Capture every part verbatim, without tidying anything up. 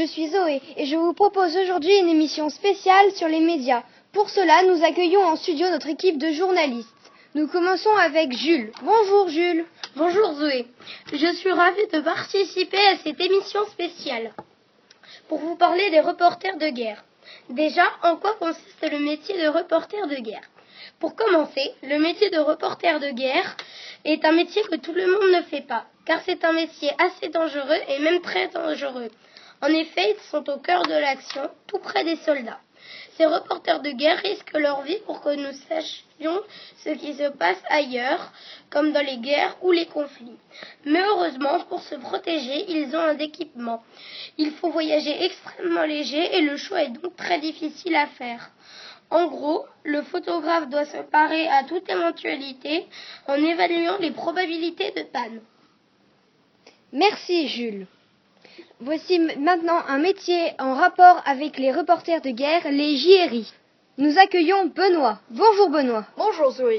je suis Zoé et je vous propose aujourd'hui une émission spéciale sur les médias. Pour cela, nous accueillons en studio notre équipe de journalistes. Nous commençons avec Jules. Bonjour Jules. Bonjour Zoé. Je suis ravie de participer à cette émission spéciale pour vous parler des reporters de guerre. Déjà, en quoi consiste le métier de reporter de guerre ? Pour commencer, le métier de reporter de guerre est un métier que tout le monde ne fait pas, car c'est un métier assez dangereux et même très dangereux. En effet, ils sont au cœur de l'action, tout près des soldats. Ces reporters de guerre risquent leur vie pour que nous sachions ce qui se passe ailleurs, comme dans les guerres ou les conflits. Mais heureusement, pour se protéger, ils ont un équipement. Il faut voyager extrêmement léger et le choix est donc très difficile à faire. En gros, le photographe doit se parer à toute éventualité en évaluant les probabilités de panne. Merci Jules. Voici maintenant un métier en rapport avec les reporters de guerre, les J R I. Nous accueillons Benoît. Bonjour Benoît. Bonjour Zoé.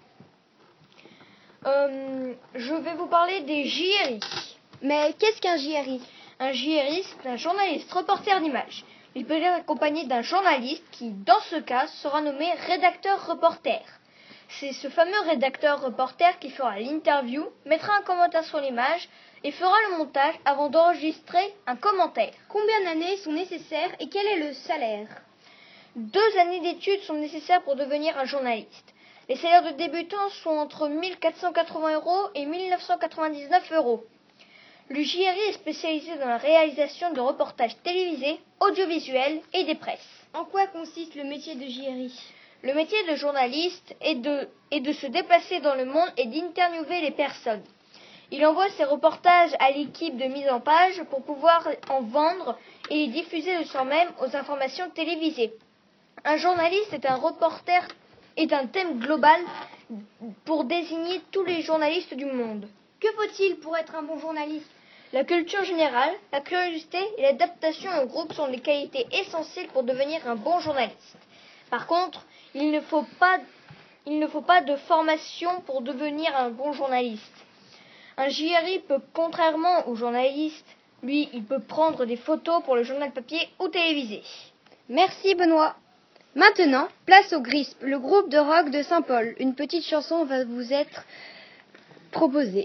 Euh, je vais vous parler des J R I. Mais qu'est-ce qu'un J R I ? Un J R I, c'est un journaliste reporter d'image. Il peut être accompagné d'un journaliste qui, dans ce cas, sera nommé rédacteur-reporter. C'est ce fameux rédacteur-reporter qui fera l'interview, mettra un commentaire sur l'image et fera le montage avant d'enregistrer un commentaire. Combien d'années sont nécessaires et quel est le salaire ? Deux années d'études sont nécessaires pour devenir un journaliste. Les salaires de débutants sont entre mille quatre cent quatre-vingts euros et mille neuf cent quatre-vingt-dix-neuf euros. Le J R I est spécialisé dans la réalisation de reportages télévisés, audiovisuels et des presses. En quoi consiste le métier de J R I ? Le métier de journaliste est de, est de se déplacer dans le monde et d'interviewer les personnes. Il envoie ses reportages à l'équipe de mise en page pour pouvoir en vendre et les diffuser le soir même aux informations télévisées. Un journaliste est un reporter est un thème global pour désigner tous les journalistes du monde. Que faut-il pour être un bon journaliste ? La culture générale, la curiosité et l'adaptation au groupe sont des qualités essentielles pour devenir un bon journaliste. Par contre, il ne faut pas, il ne faut pas de formation pour devenir un bon journaliste. Un J R I peut, contrairement au journaliste, lui, il peut prendre des photos pour le journal papier ou télévisé. Merci Benoît. Maintenant, place au G R I S P, le groupe de rock de Saint-Paul. Une petite chanson va vous être proposée.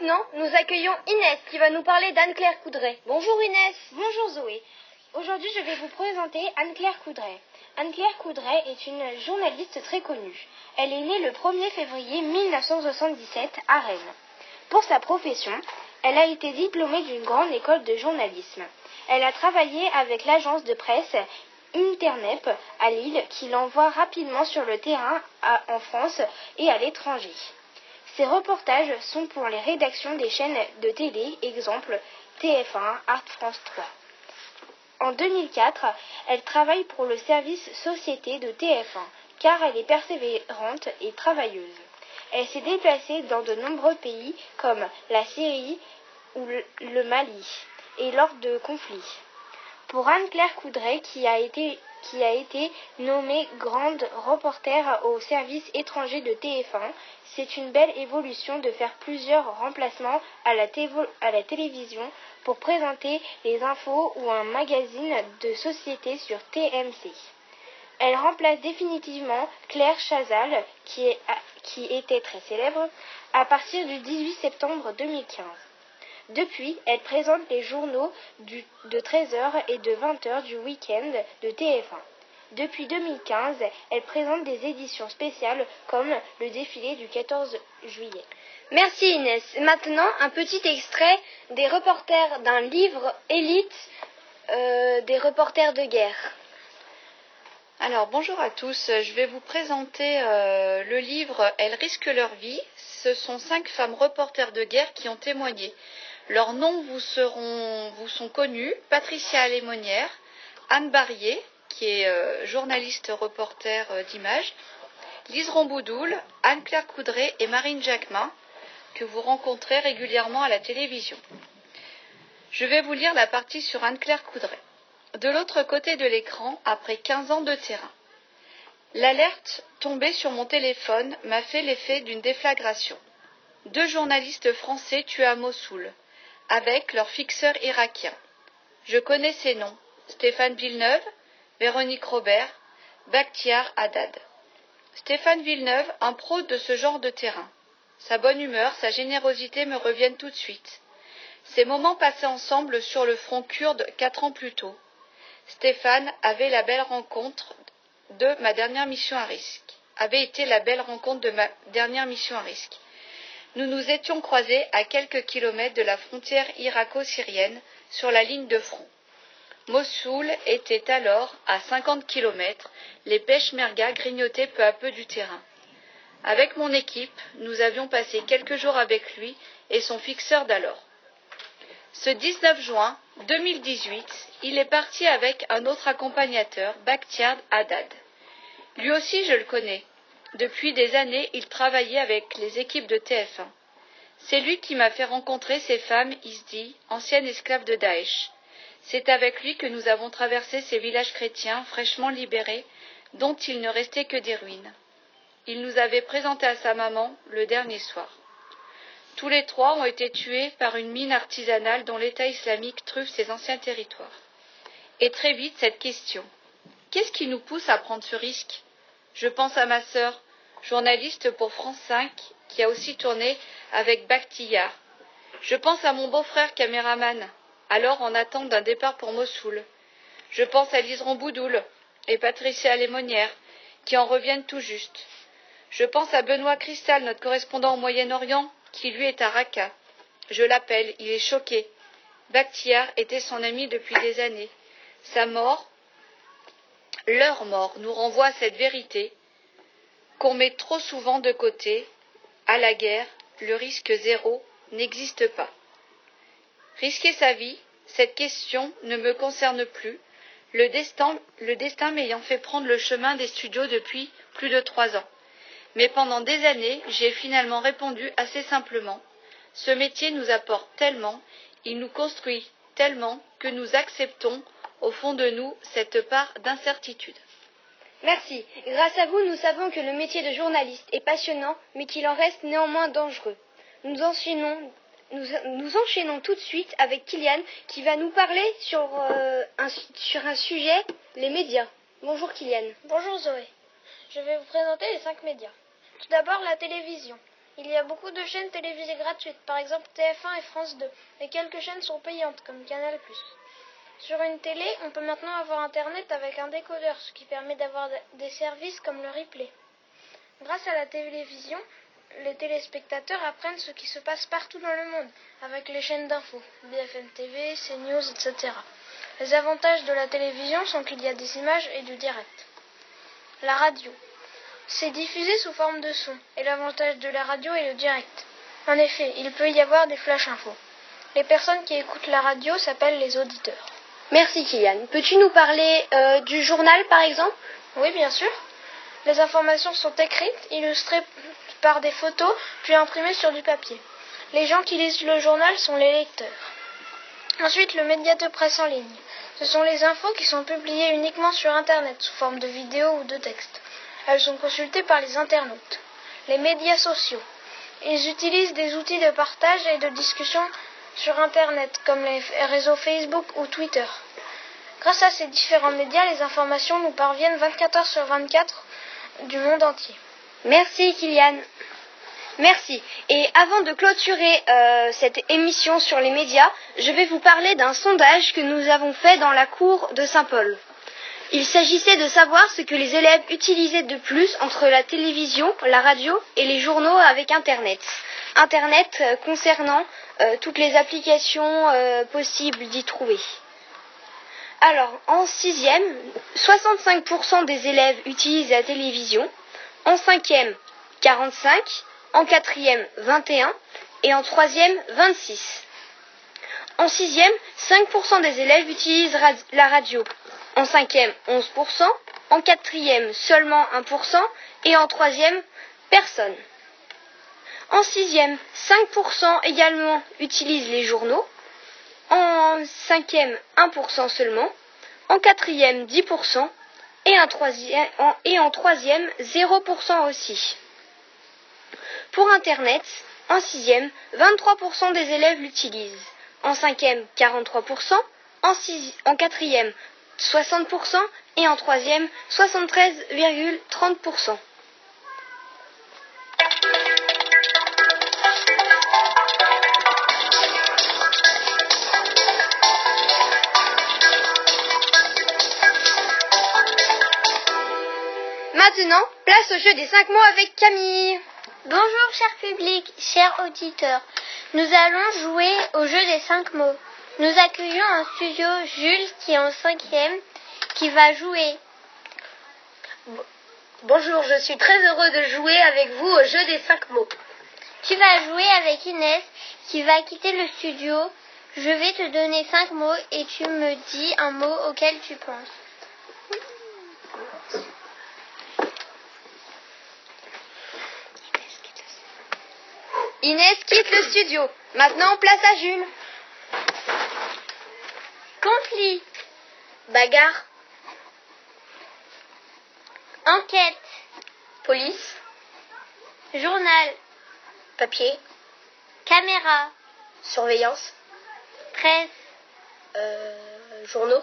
maintenant, nous accueillons Inès qui va nous parler d'Anne-Claire Coudray. Bonjour Inès. Bonjour Zoé. Aujourd'hui, je vais vous présenter Anne-Claire Coudray. Anne-Claire Coudray est une journaliste très connue. Elle est née le premier février mille neuf cent soixante-dix-sept à Rennes. Pour sa profession, elle a été diplômée d'une grande école de journalisme. Elle a travaillé avec l'agence de presse Internep à Lille qui l'envoie rapidement sur le terrain à, en France et à l'étranger. Ses reportages sont pour les rédactions des chaînes de télé, exemple T F un, Arte France trois. En deux mille quatre, elle travaille pour le service Société de T F un, car elle est persévérante et travailleuse. Elle s'est déplacée dans de nombreux pays comme la Syrie ou le Mali et lors de conflits. Pour Anne-Claire Coudray, qui a été, qui a été nommée grande reporter au service étranger de T F un, c'est une belle évolution de faire plusieurs remplacements à la, tévo- à la télévision pour présenter les infos ou un magazine de société sur T M C. Elle remplace définitivement Claire Chazal, qui, est, qui était très célèbre, à partir du dix-huit septembre deux mille quinze. Depuis, elle présente les journaux du, de treize heures et de vingt heures du week-end de T F un. Depuis deux mille quinze, elle présente des éditions spéciales comme le défilé du quatorze juillet. Merci Inès. Maintenant, un petit extrait des reporters d'un livre élite euh, des reporters de guerre. Alors bonjour à tous, je vais vous présenter euh, le livre « Elles risquent leur vie ». Ce sont cinq femmes reporters de guerre qui ont témoigné. Leurs noms vous, seront, vous sont connus: Patricia Alémonière, Anne Barrier, qui est euh, journaliste reporter euh, d'images, Lise Romboudoul, Anne-Claire Coudray et Marine Jacquemin, que vous rencontrez régulièrement à la télévision. Je vais vous lire la partie sur Anne-Claire Coudray. De l'autre côté de l'écran, après quinze ans de terrain. L'alerte tombée sur mon téléphone m'a fait l'effet d'une déflagration. Deux journalistes français tués à Mossoul, avec leurs fixeurs irakiens. Je connais ces noms: Stéphane Villeneuve, Véronique Robert, Bakhtiar Haddad. Stéphane Villeneuve, un pro de ce genre de terrain. Sa bonne humeur, sa générosité me reviennent tout de suite. Ces moments passés ensemble sur le front kurde quatre ans plus tôt. Stéphane avait la belle rencontre de ma dernière mission à risque. Avait été la belle rencontre de ma dernière mission à risque. Nous nous étions croisés à quelques kilomètres de la frontière irako-syrienne sur la ligne de front. Mossoul était alors à cinquante kilomètres, les peshmergas grignotaient peu à peu du terrain. Avec mon équipe, nous avions passé quelques jours avec lui et son fixeur d'alors. Ce dix-neuf juin deux mille dix-huit, il est parti avec un autre accompagnateur, Bakhtiar Haddad. Lui aussi, je le connais. Depuis des années, il travaillait avec les équipes de T F un. C'est lui qui m'a fait rencontrer ces femmes Izdi, anciennes esclaves de Daesh. C'est avec lui que nous avons traversé ces villages chrétiens fraîchement libérés, dont il ne restait que des ruines. Il nous avait présenté à sa maman le dernier soir. Tous les trois ont été tués par une mine artisanale dont l'État islamique truffe ses anciens territoires. Et très vite, cette question: qu'est-ce qui nous pousse à prendre ce risque? Je pense à ma sœur, journaliste pour France cinq, qui a aussi tourné avec Bakhtiar. Je pense à mon beau-frère caméraman, alors en attente d'un départ pour Mossoul. Je pense à Lise Romboudoul et Patricia Alémonière, qui en reviennent tout juste. Je pense à Benoît Cristal, notre correspondant au Moyen-Orient, qui lui est à Raqqa. Je l'appelle, il est choqué. Bakhtiar était son ami depuis des années. Sa mort, leur mort, nous renvoie à cette vérité qu'on met trop souvent de côté. À la guerre, le risque zéro n'existe pas. Risquer sa vie, cette question ne me concerne plus, le destin, le destin m'ayant fait prendre le chemin des studios depuis plus de trois ans. Mais pendant des années, j'ai finalement répondu assez simplement: ce métier nous apporte tellement, il nous construit tellement que nous acceptons au fond de nous cette part d'incertitude. Merci. Grâce à vous, nous savons que le métier de journaliste est passionnant, mais qu'il en reste néanmoins dangereux. Nous enchaînons, nous, nous enchaînons tout de suite avec Kylian qui va nous parler sur, euh, un, sur un sujet, les médias. Bonjour Kylian. Bonjour Zoé. Je vais vous présenter les cinq médias. Tout d'abord, la télévision. Il y a beaucoup de chaînes télévisées gratuites, par exemple T F un et France deux, et quelques chaînes sont payantes, comme Canal plus. Sur une télé, on peut maintenant avoir Internet avec un décodeur, ce qui permet d'avoir des services comme le replay. Grâce à la télévision, les téléspectateurs apprennent ce qui se passe partout dans le monde, avec les chaînes d'infos, B F M T V, CNews, et cetera. Les avantages de la télévision sont qu'il y a des images et du direct. La radio. C'est diffusé sous forme de son, et l'avantage de la radio est le direct. En effet, il peut y avoir des flash infos. Les personnes qui écoutent la radio s'appellent les auditeurs. Merci Kylian. Peux-tu nous parler euh, du journal par exemple? Oui, bien sûr. Les informations sont écrites, illustrées par des photos, puis imprimées sur du papier. Les gens qui lisent le journal sont les lecteurs. Ensuite, le média de presse en ligne. Ce sont les infos qui sont publiées uniquement sur Internet, sous forme de vidéos ou de textes. Elles sont consultées par les internautes. Les médias sociaux. Ils utilisent des outils de partage et de discussion sur Internet, comme les réseaux Facebook ou Twitter. Grâce à ces différents médias, les informations nous parviennent vingt-quatre heures sur vingt-quatre du monde entier. Merci Kylian. Merci. Et avant de clôturer euh, cette émission sur les médias, je vais vous parler d'un sondage que nous avons fait dans la cour de Saint-Paul. Il s'agissait de savoir ce que les élèves utilisaient de plus entre la télévision, la radio et les journaux avec Internet. Internet euh, concernant euh, toutes les applications euh, possibles d'y trouver. Alors, en sixième, soixante-cinq pour cent des élèves utilisent la télévision. En cinquième, quarante-cinq. En quatrième, vingt et un. Et en troisième, vingt-six. En sixième, cinq pour cent des élèves utilisent rad- la radio. En cinquième, onze pour cent. En quatrième, seulement un pour cent. Et en troisième, personne. En sixième, cinq pour cent également utilisent les journaux. En cinquième, un pour cent seulement. En quatrième, dix pour cent. Et en troisième, en, et en troisième, zéro pour cent aussi. Pour Internet, en sixième, vingt-trois pour cent des élèves l'utilisent. En cinquième, quarante-trois pour cent. En, six, en quatrième, soixante pour cent. Et en troisième, soixante-treize virgule trente pour cent. Maintenant, place au jeu des cinq mots avec Camille. Bonjour cher public, chers auditeurs. Nous allons jouer au jeu des cinq mots. Nous accueillons en studio Jules qui est en cinquième, qui va jouer. Bonjour, je suis très heureux de jouer avec vous au jeu des cinq mots. Tu vas jouer avec Inès qui va quitter le studio. Je vais te donner cinq mots et tu me dis un mot auquel tu penses. Inès quitte le studio. Maintenant, place à Jules. Conflit. Bagarre. Enquête. Police. Journal. Papier. Caméra. Surveillance. Presse. Euh, journaux.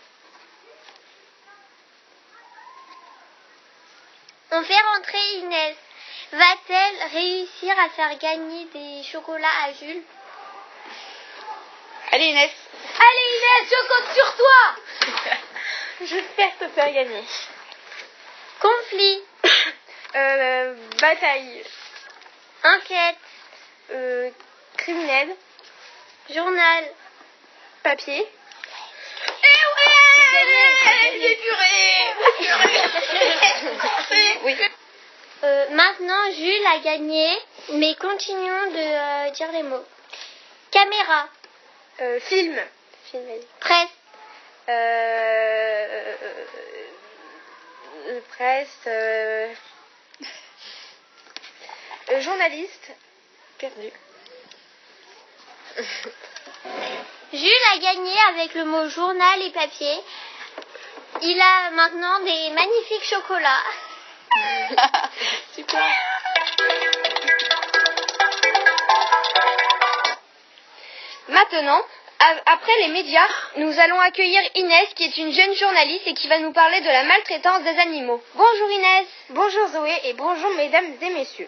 On fait rentrer Inès. Va-t-elle réussir à faire gagner des chocolats à Jules? Allez Inès. Allez Inès, je compte sur toi. J'espère te faire gagner. Conflit. Euh, bataille. Enquête. Euh, criminel. Journal. Papier. Oui. Euh, maintenant, Jules a gagné, mais continuons de euh, dire les mots. Caméra. Euh, film. Film. Presse. Euh, euh, presse. Euh, euh, journaliste. Perdu. Jules a gagné avec le mot journal et papier. Il a maintenant des magnifiques chocolats. Super. Maintenant, après les médias, nous allons accueillir Inès qui est une jeune journaliste et qui va nous parler de la maltraitance des animaux. Bonjour Inès. Bonjour Zoé et bonjour mesdames et messieurs.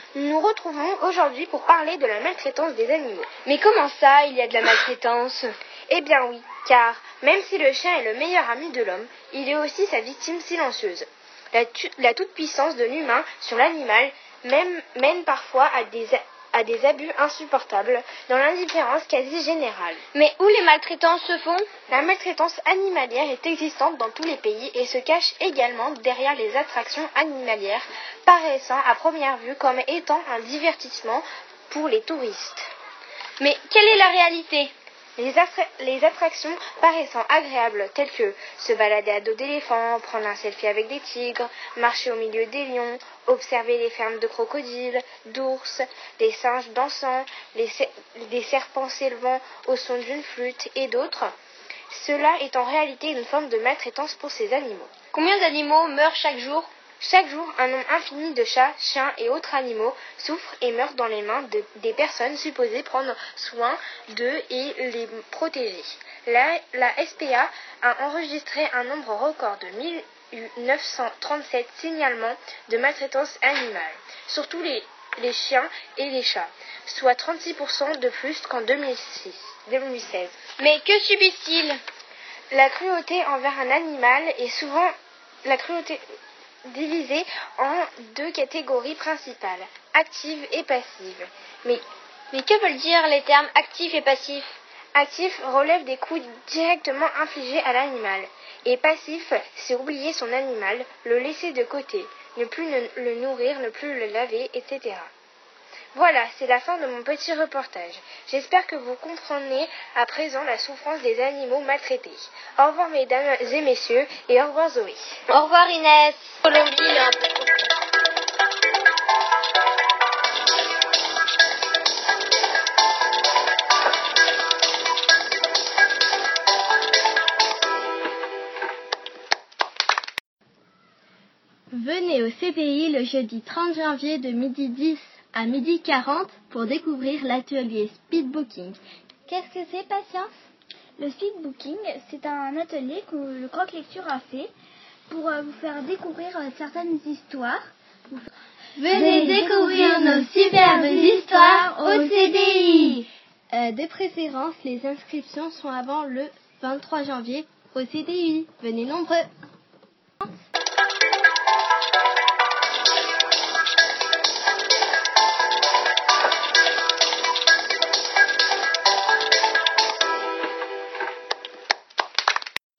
Nous nous retrouvons aujourd'hui pour parler de la maltraitance des animaux. Mais comment ça, il y a de la maltraitance? Eh bien oui, car même si le chien est le meilleur ami de l'homme, il est aussi sa victime silencieuse. La, tu- la toute-puissance de l'humain sur l'animal même, mène parfois à des, à des abus insupportables, dans l'indifférence quasi générale. Mais où les maltraitances se font? La maltraitance animalière est existante dans tous les pays et se cache également derrière les attractions animalières, paraissant à première vue comme étant un divertissement pour les touristes. Mais quelle est la réalité? Les, attra- les attractions paraissant agréables telles que se balader à dos d'éléphant, prendre un selfie avec des tigres, marcher au milieu des lions, observer les fermes de crocodiles, d'ours, des singes dansant, les cer- des serpents s'élevant au son d'une flûte et d'autres, cela est en réalité une forme de maltraitance pour ces animaux. Combien d'animaux meurent chaque jour? Chaque jour, un nombre infini de chats, chiens et autres animaux souffrent et meurent dans les mains de- des personnes supposées prendre soin d'eux et les protéger. La, la S P A a enregistré un nombre record de mille neuf cent trente-sept signalements de maltraitance animale, surtout les, les chiens et les chats, soit trente-six pour cent de plus qu'en deux mille six, deux mille seize. Mais que subissent-ils? La cruauté envers un animal est souvent la cruauté divisée en deux catégories principales, active et passive. Mais, Mais que veulent dire les termes actifs et passifs? actif relève des coups directement infligés à l'animal, et passif, c'est oublier son animal, le laisser de côté, ne plus ne- le nourrir, ne plus le laver, et cetera. Voilà, c'est la fin de mon petit reportage. J'espère que vous comprenez à présent la souffrance des animaux maltraités. Au revoir mesdames et messieurs, et au revoir Zoé. Au revoir Inès. Colombie, il est un peu trop. Venez au C P I le jeudi trente janvier de midi dix à midi quarante pour découvrir l'atelier Speedbooking. Qu'est-ce que c'est, Patience? Le speedbooking, c'est un atelier que le Croque Lecture a fait pour euh, vous faire découvrir euh, certaines histoires. Venez découvrir nos superbes histoires au C D I. Euh, de préférence, les inscriptions sont avant le vingt-trois janvier au C D I. Venez nombreux.